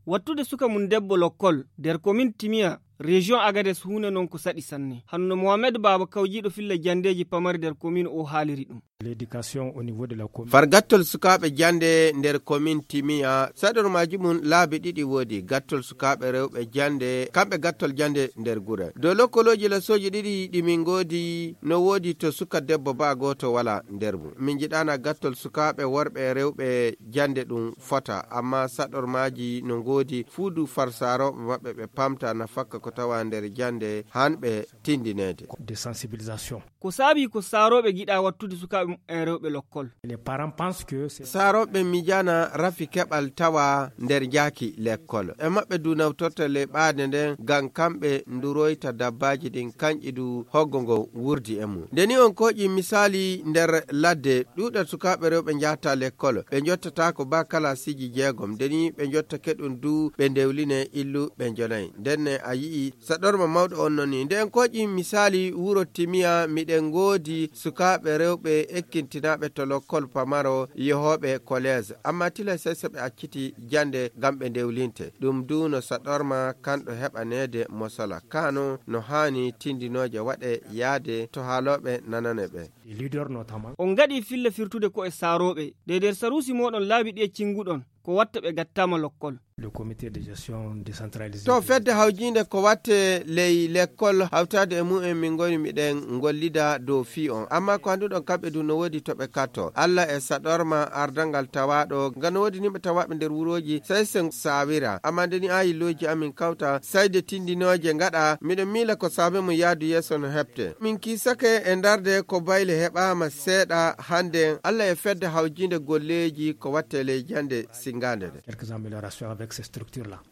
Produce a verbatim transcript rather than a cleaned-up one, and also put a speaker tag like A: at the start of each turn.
A: wattude suka mum debbo lokkol der commune Timiya région Agadez hunde non ko saɗi sanne hanno Mohamed Baba Kawjiɗo filla jandeji pamari der commune o haaliri ɗum.
B: L'éducation au niveau de la commune.
C: Far gattol sukaɓe jande nder commune Timiya saɗormaji mum laabi ɗiɗi woodi gattol sukaɓe rewɓe jande kamɓe gattol jande nder gure dow lokkoloji lasoji ɗiɗi ɗi min goodi no woodi to suka debbo ba goto wala nder mum min jiɗana gattol sukaɓe worɓe rewɓe jande ɗum fota amma saɗormaji no goodi fuudu farsaroɓe maɓɓe ɓe pamta nafakka ko tawa nder jande hanɓe tindinede
B: de sensibilisation
A: ko saabi ko saroɓe giɗa wattude sukaɓe en rewɓe lokkol.
B: Les parents pensent que
C: saroɓe mijana rafi keɓal tawa nder jaaki lekkol e maɓɓe du nawtorta leɓade nden ngam kamɓe nduroyta dabbaji ɗin kanƴi du hoggo ngo wurdi e mum ndeni on koƴi misali nder ladde ɗuɗat sukaɓe rewɓe jahata lekkol ɓe jottata ko ba kala siji jeegom ndeni ɓe jotta keɗum du ɓe ndewline illu ɓe jonayi ndenne a yii saɗorma mawɗo on noni nden koƴi misali wuro Timiya miɗen goodi sukaɓe rewɓe ekkintinaɓe to lokkol pamaro yehoɓe collège amma tila sese ɓe acciti jande gam ɓe ndewlinte ɗum du no saɗorma kanɗo heɓanede mosala kano no hani tindinoje waɗe yaade to haaloɓe nanane ɓe
B: leader notamment
A: on gaɗi filla firtude ko e saroɓe de nder sarusi moɗon laabi ɗi e cinguɗon ko watta ɓe gattama lokkol.
B: Le comité de gestion décentralisé
C: to fedde hawjinde ko watte ley lekkol hawtade e mumen min goni miɗen gollida dow fi on amma ko anduɗon kamɓe du no woodi toɓe katto Allah e saɗorma ardangal tawaɗo ngam no woodi nimɓe tawaɓe nder wuroji sey sen sawira amma ndeni ayilloji amin kawta sayde tindinoje gaɗa miɗen miila ko saabe mum yaadu yesso no hebte min kisake e darde ko bayle heɓama seeɗa hande Allah e fedde hawjinde golleji ko watte ley jande singande de
B: quelques améliorations avec ces structures là.